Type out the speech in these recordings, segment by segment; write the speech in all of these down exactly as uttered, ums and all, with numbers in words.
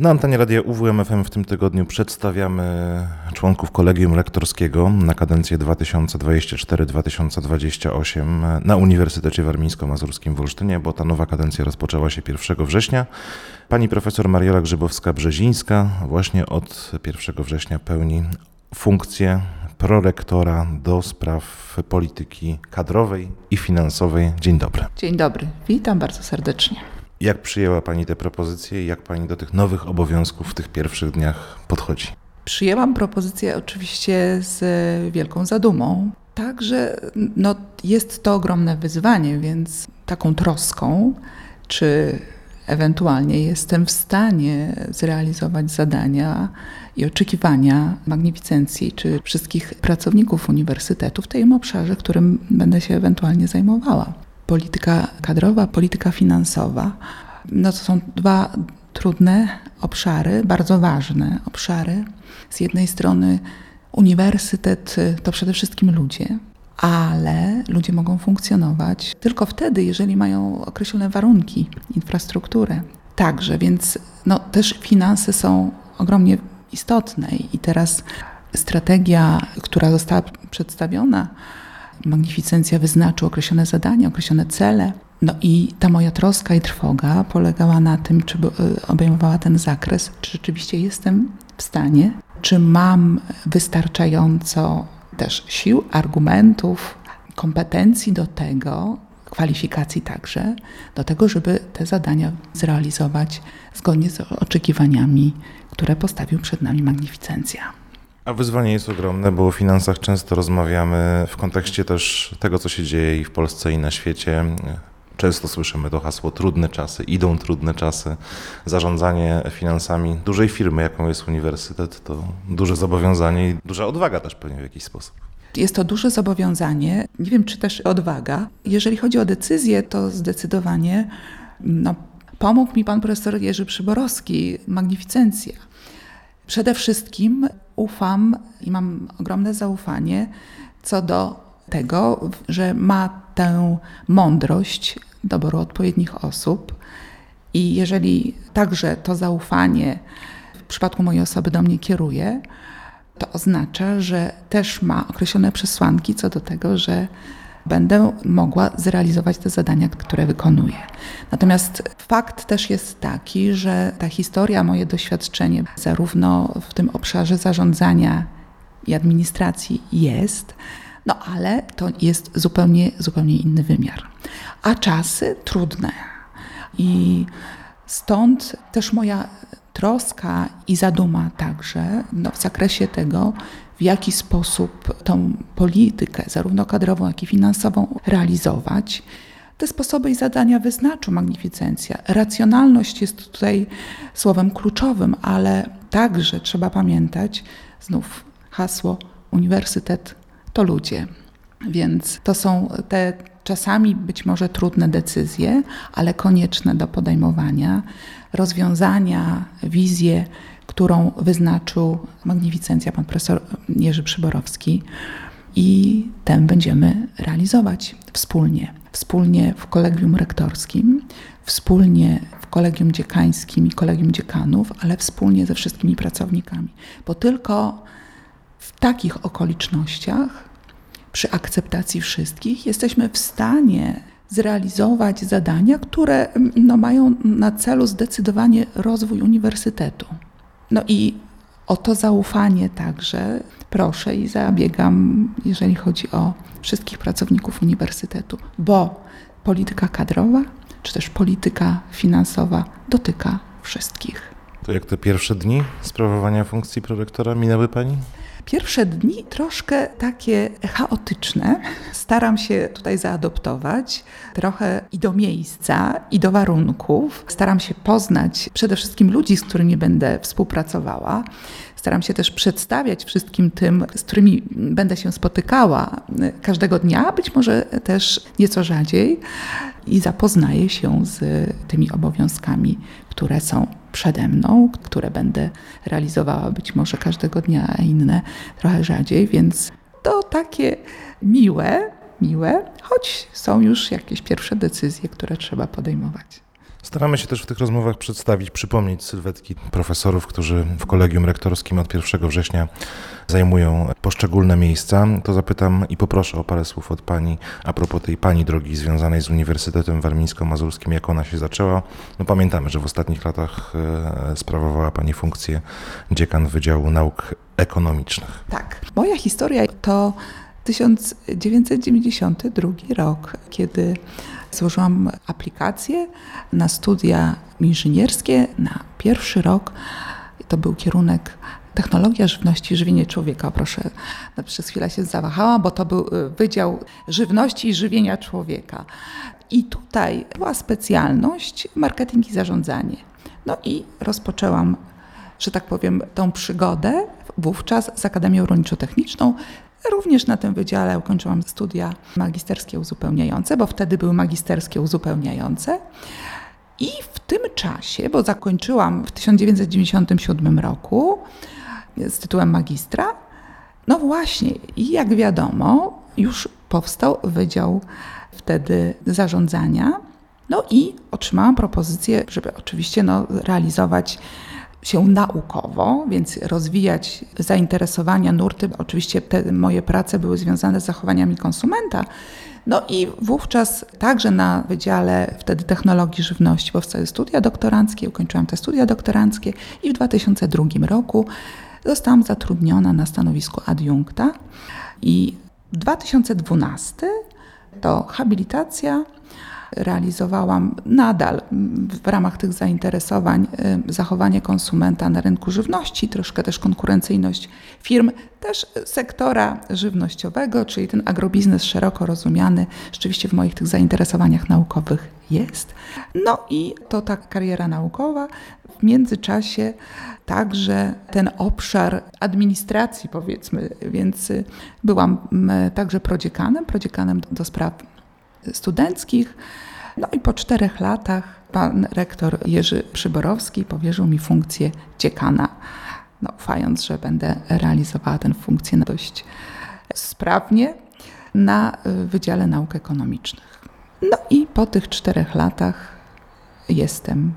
Na antenie Radia U W M F M w tym tygodniu przedstawiamy członków Kolegium Rektorskiego na kadencję dwa tysiące dwudziesty czwarty do dwa tysiące dwudziestego ósmego na Uniwersytecie Warmińsko-Mazurskim w Olsztynie, bo ta nowa kadencja rozpoczęła się pierwszego września. Pani profesor Mariola Grzybowska-Brzezińska właśnie od pierwszego września pełni funkcję prorektora do spraw polityki kadrowej i finansowej. Dzień dobry. Dzień dobry, witam bardzo serdecznie. Jak przyjęła Pani te propozycje i jak Pani do tych nowych obowiązków w tych pierwszych dniach podchodzi? Przyjęłam propozycję oczywiście z wielką zadumą. Także no, jest to ogromne wyzwanie, więc taką troską, czy ewentualnie jestem w stanie zrealizować zadania i oczekiwania magnificencji, czy wszystkich pracowników uniwersytetu w tym obszarze, którym będę się ewentualnie zajmowała. Polityka kadrowa, polityka finansowa, no to są dwa trudne obszary, bardzo ważne obszary. Z jednej strony uniwersytet to przede wszystkim ludzie, ale ludzie mogą funkcjonować tylko wtedy, jeżeli mają określone warunki, infrastrukturę. Także, więc no, też finanse są ogromnie istotne i teraz strategia, która została przedstawiona, magnificencja wyznaczył określone zadania, określone cele. No i ta moja troska i trwoga polegała na tym, czy obejmowała ten zakres, czy rzeczywiście jestem w stanie, czy mam wystarczająco też sił, argumentów, kompetencji do tego, kwalifikacji także, do tego, żeby te zadania zrealizować zgodnie z oczekiwaniami, które postawił przed nami magnificencja. A wyzwanie jest ogromne, bo o finansach często rozmawiamy w kontekście też tego, co się dzieje i w Polsce, i na świecie. Często słyszymy to hasło trudne czasy, idą trudne czasy. Zarządzanie finansami dużej firmy, jaką jest uniwersytet, to duże zobowiązanie i duża odwaga też pewnie w jakiś sposób. Jest to duże zobowiązanie, nie wiem czy też odwaga. Jeżeli chodzi o decyzję, to zdecydowanie no, pomógł mi pan profesor Jerzy Przyborowski, magnificencja. Przede wszystkim ufam i mam ogromne zaufanie co do tego, że ma tę mądrość doboru odpowiednich osób i jeżeli także to zaufanie w przypadku mojej osoby do mnie kieruje, to oznacza, że też ma określone przesłanki co do tego, że będę mogła zrealizować te zadania, które wykonuję. Natomiast fakt też jest taki, że ta historia, moje doświadczenie zarówno w tym obszarze zarządzania i administracji jest, no ale to jest zupełnie, zupełnie inny wymiar. A czasy trudne. I stąd też moja troska i zaduma także no, w zakresie tego, w jaki sposób tą politykę, zarówno kadrową, jak i finansową realizować. Te sposoby i zadania wyznaczył magnificencja. Racjonalność jest tutaj słowem kluczowym, ale także trzeba pamiętać, znów hasło uniwersytet to ludzie. Więc to są te czasami być może trudne decyzje, ale konieczne do podejmowania, rozwiązania, wizje, którą wyznaczył magnificencja pan profesor Jerzy Przyborowski i tę będziemy realizować wspólnie. Wspólnie w Kolegium Rektorskim, wspólnie w Kolegium Dziekańskim i Kolegium Dziekanów, ale wspólnie ze wszystkimi pracownikami. Bo tylko w takich okolicznościach, przy akceptacji wszystkich, jesteśmy w stanie zrealizować zadania, które no, mają na celu zdecydowanie rozwój uniwersytetu. No i o to zaufanie także proszę i zabiegam, jeżeli chodzi o wszystkich pracowników uniwersytetu, bo polityka kadrowa, czy też polityka finansowa dotyka wszystkich. To jak te pierwsze dni sprawowania funkcji prorektora minęły Pani? Pierwsze dni troszkę takie chaotyczne. Staram się tutaj zaadoptować trochę i do miejsca, i do warunków. Staram się poznać przede wszystkim ludzi, z którymi będę współpracowała. Staram się też przedstawiać wszystkim tym, z którymi będę się spotykała każdego dnia, być może też nieco rzadziej i zapoznaję się z tymi obowiązkami, które są przede mną, które będę realizowała być może każdego dnia, a inne trochę rzadziej, więc to takie miłe, miłe, choć są już jakieś pierwsze decyzje, które trzeba podejmować. Staramy się też w tych rozmowach przedstawić, przypomnieć sylwetki profesorów, którzy w Kolegium Rektorskim od pierwszego września zajmują poszczególne miejsca. To zapytam i poproszę o parę słów od Pani a propos tej Pani drogi związanej z Uniwersytetem Warmińsko-Mazurskim, jak ona się zaczęła. No pamiętamy, że w ostatnich latach e, sprawowała Pani funkcję dziekan Wydziału Nauk Ekonomicznych. Tak. Moja historia to tysiąc dziewięćset dziewięćdziesiąty drugi rok, kiedy złożyłam aplikację na studia inżynierskie na pierwszy rok. To był kierunek Technologia Żywności i Żywienie Człowieka. Proszę, przez chwilę się zawahałam, bo to był Wydział Żywności i Żywienia Człowieka. I tutaj była specjalność marketing i zarządzanie. No i rozpoczęłam, że tak powiem, tą przygodę wówczas z Akademią Rolniczo-Techniczną. Również na tym wydziale ukończyłam studia magisterskie uzupełniające, bo wtedy były magisterskie uzupełniające. I w tym czasie, bo zakończyłam w tysiąc dziewięćset dziewięćdziesiątym siódmym roku z tytułem magistra, no właśnie, i jak wiadomo, już powstał Wydział wtedy Zarządzania. No i otrzymałam propozycję, żeby oczywiście no, realizować się naukowo, więc rozwijać zainteresowania, nurty. Oczywiście te moje prace były związane z zachowaniami konsumenta. No i wówczas także na Wydziale wtedy Technologii Żywności powstały studia doktoranckie, ukończyłam te studia doktoranckie i w dwa tysiące drugim roku zostałam zatrudniona na stanowisku adiunkta i dwa tysiące dwunastym to habilitacja. Realizowałam nadal w ramach tych zainteresowań zachowanie konsumenta na rynku żywności, troszkę też konkurencyjność firm, też sektora żywnościowego, czyli ten agrobiznes szeroko rozumiany, rzeczywiście w moich tych zainteresowaniach naukowych jest. No i to ta kariera naukowa. W międzyczasie także ten obszar administracji, powiedzmy, więc byłam także prodziekanem, prodziekanem do spraw studenckich. No i po czterech latach pan rektor Jerzy Przyborowski powierzył mi funkcję dziekana, no, ufając, że będę realizowała tę funkcję dość sprawnie na Wydziale Nauk Ekonomicznych. No i po tych czterech latach jestem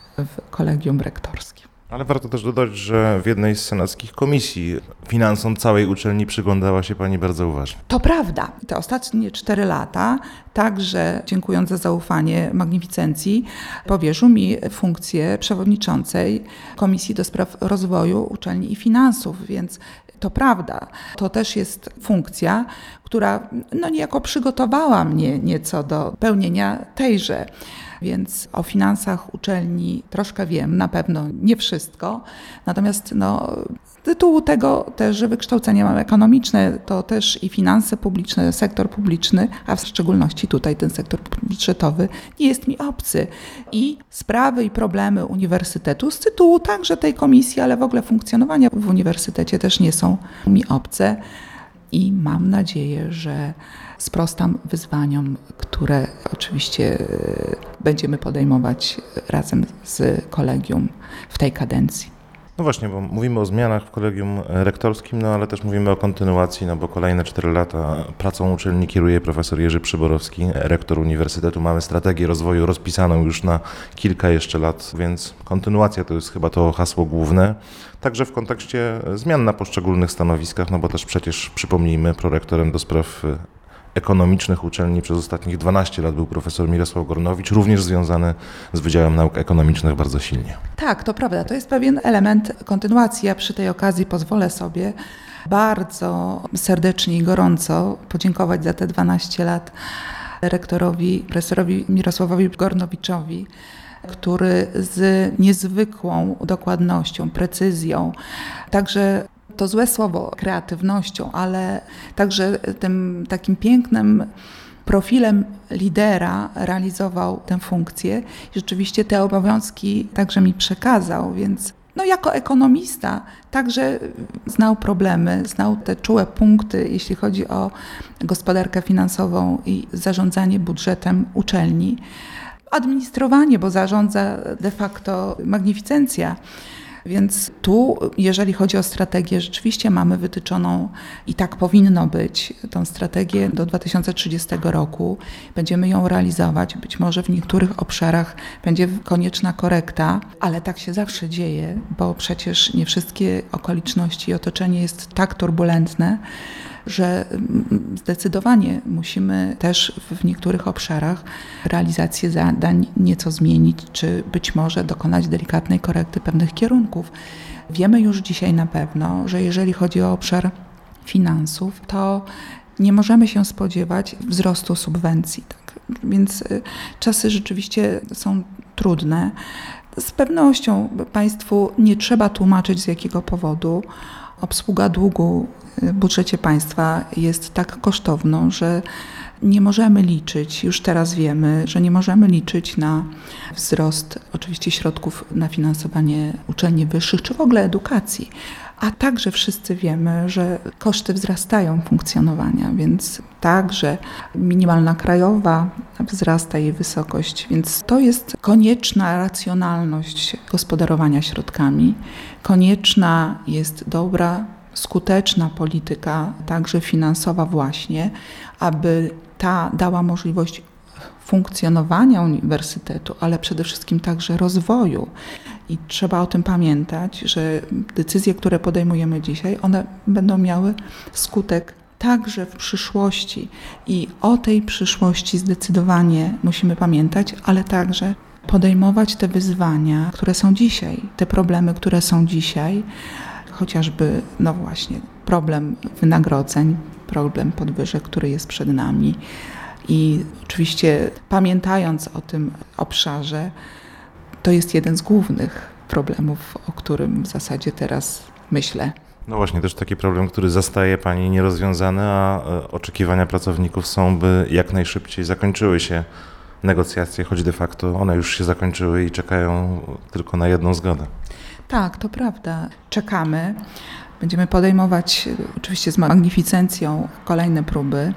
w Kolegium Rektorskim. Ale warto też dodać, że w jednej z senackich komisji finansom całej uczelni przyglądała się Pani bardzo uważnie. To prawda. Te ostatnie cztery lata, także dziękując za zaufanie magnificencji, powierzył mi funkcję przewodniczącej Komisji do Spraw Rozwoju Uczelni i Finansów, więc to prawda. To też jest funkcja, która no niejako przygotowała mnie nieco do pełnienia tejże. Więc o finansach uczelni troszkę wiem, na pewno nie wszystko. Natomiast no, z tytułu tego też, że wykształcenie mam ekonomiczne, to też i finanse publiczne, sektor publiczny, a w szczególności tutaj ten sektor budżetowy nie jest mi obcy. I sprawy i problemy uniwersytetu z tytułu także tej komisji, ale w ogóle funkcjonowania w uniwersytecie też nie są mi obce. I mam nadzieję, że sprostam wyzwaniom, które oczywiście będziemy podejmować razem z kolegium w tej kadencji. No właśnie, bo mówimy o zmianach w Kolegium Rektorskim, no ale też mówimy o kontynuacji, no bo kolejne cztery lata pracą uczelni kieruje profesor Jerzy Przyborowski, rektor uniwersytetu. Mamy strategię rozwoju rozpisaną już na kilka jeszcze lat, więc kontynuacja to jest chyba to hasło główne. Także w kontekście zmian na poszczególnych stanowiskach, no bo też przecież przypomnijmy, prorektorem do spraw ekonomicznych uczelni przez ostatnich dwanaście lat był profesor Mirosław Gornowicz, również związany z Wydziałem Nauk Ekonomicznych bardzo silnie. Tak, to prawda. To jest pewien element kontynuacji. Ja przy tej okazji pozwolę sobie bardzo serdecznie i gorąco podziękować za te dwanaście lat rektorowi, profesorowi Mirosławowi Gornowiczowi, który z niezwykłą dokładnością, precyzją, także to złe słowo, kreatywnością, ale także tym takim pięknym profilem lidera realizował tę funkcję i rzeczywiście te obowiązki także mi przekazał, więc no jako ekonomista także znał problemy, znał te czułe punkty, jeśli chodzi o gospodarkę finansową i zarządzanie budżetem uczelni. Administrowanie, bo zarządza de facto magnificencja. Więc tu, jeżeli chodzi o strategię, rzeczywiście mamy wytyczoną i tak powinno być, tą strategię do dwa tysiące trzydziestego roku. Będziemy ją realizować. Być może w niektórych obszarach będzie konieczna korekta, ale tak się zawsze dzieje, bo przecież nie wszystkie okoliczności i otoczenie jest tak turbulentne, że zdecydowanie musimy też w niektórych obszarach realizację zadań nieco zmienić, czy być może dokonać delikatnej korekty pewnych kierunków. Wiemy już dzisiaj na pewno, że jeżeli chodzi o obszar finansów, to nie możemy się spodziewać wzrostu subwencji. Tak? Więc czasy rzeczywiście są trudne. Z pewnością Państwu nie trzeba tłumaczyć, z jakiego powodu obsługa długu w budżecie państwa jest tak kosztowną, że nie możemy liczyć, już teraz wiemy, że nie możemy liczyć na wzrost oczywiście środków na finansowanie uczelni wyższych czy w ogóle edukacji. A także wszyscy wiemy, że koszty wzrastają funkcjonowania, więc także minimalna krajowa wzrasta jej wysokość, więc to jest konieczna racjonalność gospodarowania środkami, konieczna jest dobra, skuteczna polityka, także finansowa właśnie, aby ta dała możliwość funkcjonowania uniwersytetu, ale przede wszystkim także rozwoju. I trzeba o tym pamiętać, że decyzje, które podejmujemy dzisiaj, one będą miały skutek także w przyszłości. I o tej przyszłości zdecydowanie musimy pamiętać, ale także podejmować te wyzwania, które są dzisiaj, te problemy, które są dzisiaj, chociażby, no właśnie, problem wynagrodzeń, problem podwyżek, który jest przed nami. I oczywiście pamiętając o tym obszarze, to jest jeden z głównych problemów, o którym w zasadzie teraz myślę. No właśnie, też taki problem, który zastaje Pani nierozwiązany, a oczekiwania pracowników są, by jak najszybciej zakończyły się negocjacje, choć de facto one już się zakończyły i czekają tylko na jedną zgodę. Tak, to prawda. Czekamy. Będziemy podejmować oczywiście z magnificencją kolejne próby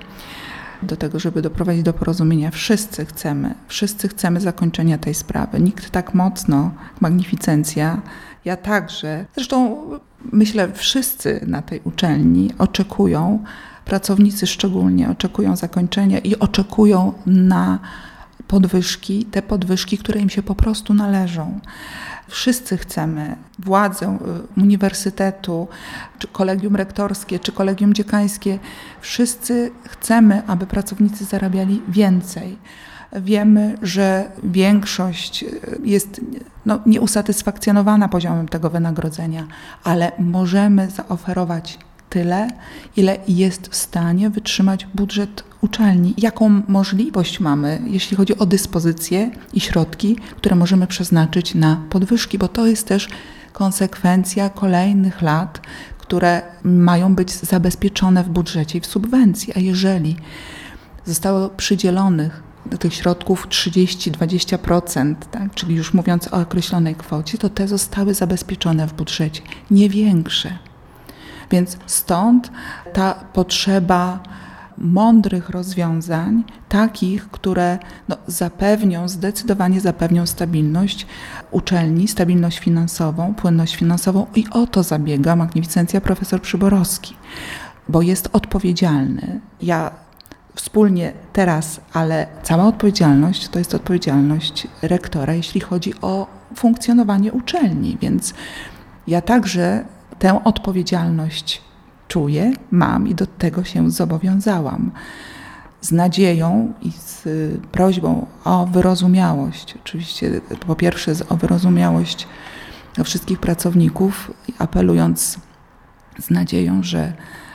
do tego, żeby doprowadzić do porozumienia. Wszyscy chcemy, wszyscy chcemy zakończenia tej sprawy. Nikt tak mocno jak magnificencja, ja także. Zresztą myślę, wszyscy na tej uczelni oczekują, pracownicy szczególnie oczekują zakończenia i oczekują na podwyżki, te podwyżki, które im się po prostu należą. Wszyscy chcemy, władze uniwersytetu, czy kolegium rektorskie, czy kolegium dziekańskie, wszyscy chcemy, aby pracownicy zarabiali więcej. Wiemy, że większość jest no, nieusatysfakcjonowana poziomem tego wynagrodzenia, ale możemy zaoferować tyle, ile jest w stanie wytrzymać budżet uczelni. Jaką możliwość mamy, jeśli chodzi o dyspozycje i środki, które możemy przeznaczyć na podwyżki, bo to jest też konsekwencja kolejnych lat, które mają być zabezpieczone w budżecie i w subwencji. A jeżeli zostało przydzielonych do tych środków trzydzieści do dwudziestu procent, tak, czyli już mówiąc o określonej kwocie, to te zostały zabezpieczone w budżecie, nie większe. Więc stąd ta potrzeba mądrych rozwiązań, takich, które no, zapewnią, zdecydowanie zapewnią stabilność uczelni, stabilność finansową, płynność finansową i o to zabiega magnificencja profesor Przyborowski, bo jest odpowiedzialny. Ja wspólnie teraz, ale cała odpowiedzialność to jest odpowiedzialność rektora, jeśli chodzi o funkcjonowanie uczelni, więc ja także tę odpowiedzialność czuję, mam i do tego się zobowiązałam. Z nadzieją i z prośbą o wyrozumiałość, oczywiście po pierwsze o wyrozumiałość do wszystkich pracowników, apelując z nadzieją, że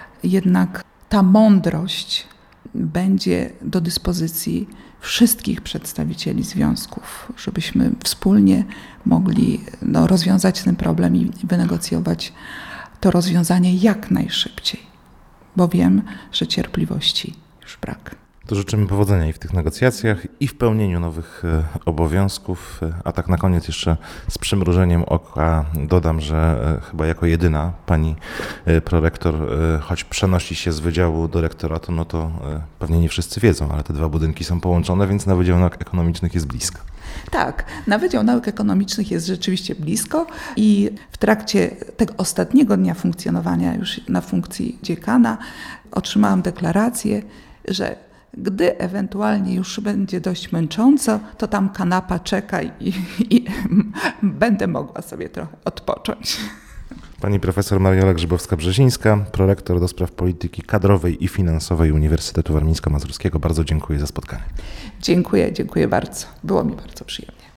jednak ta mądrość będzie do dyspozycji wszystkich przedstawicieli związków, żebyśmy wspólnie mogli no, rozwiązać ten problem i wynegocjować to rozwiązanie jak najszybciej, bo wiem, że cierpliwości już brak. To życzymy powodzenia i w tych negocjacjach, i w pełnieniu nowych e, obowiązków. A tak na koniec jeszcze z przymrużeniem oka dodam, że e, chyba jako jedyna pani e, prorektor, e, choć przenosi się z wydziału do rektoratu, no to e, pewnie nie wszyscy wiedzą, ale te dwa budynki są połączone, więc na Wydział Nauk Ekonomicznych jest blisko. Tak, na Wydział Nauk Ekonomicznych jest rzeczywiście blisko i w trakcie tego ostatniego dnia funkcjonowania już na funkcji dziekana otrzymałam deklarację, że gdy ewentualnie już będzie dość męcząco, to tam kanapa czeka i, i będę mogła sobie trochę odpocząć. Pani profesor Mariola Grzybowska-Brzezińska, prorektor do spraw polityki kadrowej i finansowej Uniwersytetu Warmińsko-Mazurskiego. Bardzo dziękuję za spotkanie. Dziękuję, dziękuję bardzo. Było mi bardzo przyjemnie.